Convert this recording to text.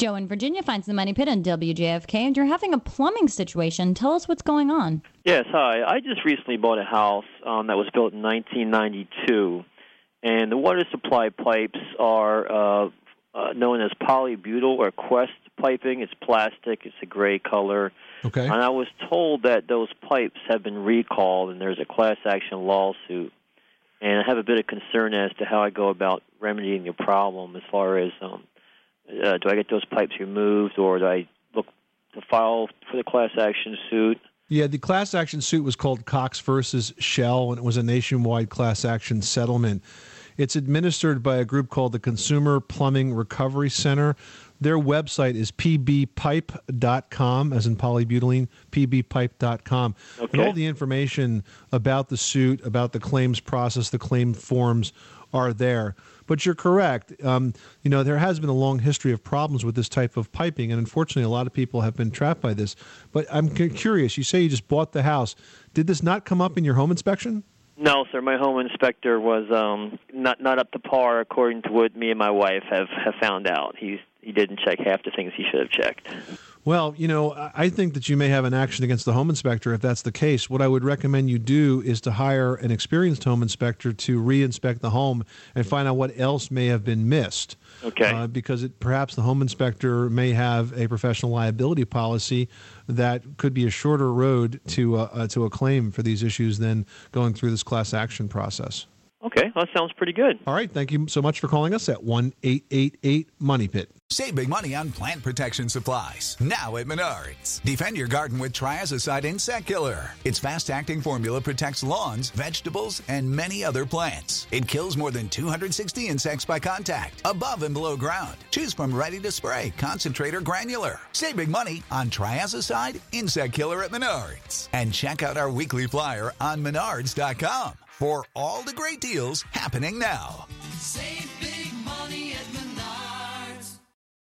Joe in Virginia finds the Money Pit on WJFK, and you're having a plumbing situation. Tell us what's going on. Yes, hi. I just recently bought a house that was built in 1992, and the water supply pipes are known as polybutyl or Quest piping. It's plastic. It's a gray color. Okay. And I was told that those pipes have been recalled, and there's a class action lawsuit. And I have a bit of concern as to how I go about remedying the problem as far as do I get those pipes removed, or do I look to file for the class action suit? Yeah, the class action suit was called Cox versus Shell, and it was a nationwide class action settlement. It's administered by a group called the Consumer Plumbing Recovery Center. Their website is pbpipe.com, as in polybutylene, pbpipe.com. Okay. And all the information about the suit, about the claims process, the claim forms are there. But you're correct. There has been a long history of problems with this type of piping, and unfortunately, a lot of people have been trapped by this. But I'm curious. You say you just bought the house. Did this not come up in your home inspection? No, sir. My home inspector was not up to par, according to what me and my wife have found out. He didn't check half the things he should have checked. Well, I think that you may have an action against the home inspector if that's the case. What I would recommend you do is to hire an experienced home inspector to re-inspect the home and find out what else may have been missed. Okay. Because perhaps the home inspector may have a professional liability policy that could be a shorter road to a claim for these issues than going through this class action process. Okay, well, that sounds pretty good. All right, thank you so much for calling us at 1-888-MONEY-PIT. Save big money on plant protection supplies, now at Menards. Defend your garden with Triazicide Insect Killer. Its fast-acting formula protects lawns, vegetables, and many other plants. It kills more than 260 insects by contact, above and below ground. Choose from ready to spray, concentrate, or granular. Save big money on Triazicide Insect Killer at Menards. And check out our weekly flyer on Menards.com for all the great deals happening now. Save big money